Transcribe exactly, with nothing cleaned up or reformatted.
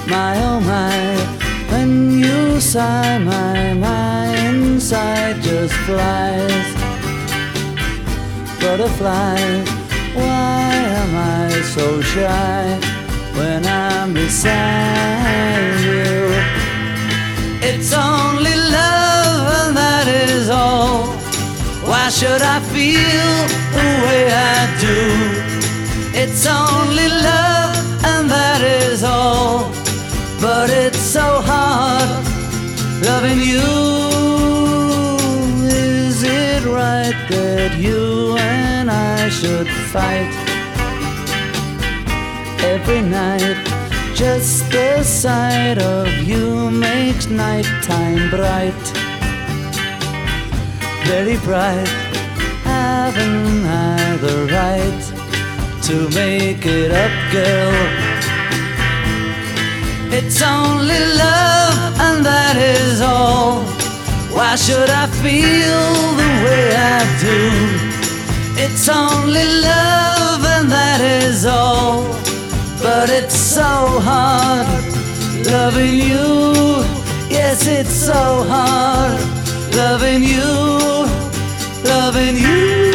My oh my, when you sigh, my, my inside just flies. Butterflies, why am I so shy when I'm beside you? It's only love and that is all. Why should I feel the way I do? It's only love and that is all. But it's so hard loving you. Is it right that you and I should fight every night? Just the sight of you makes nighttime bright, very bright. Haven't I the right to make it up, girl? It's only love and that is all. Why should I feel the way I do? It's only love and that is all. But it's so hard loving you. Yes, it's so hard loving you, loving you.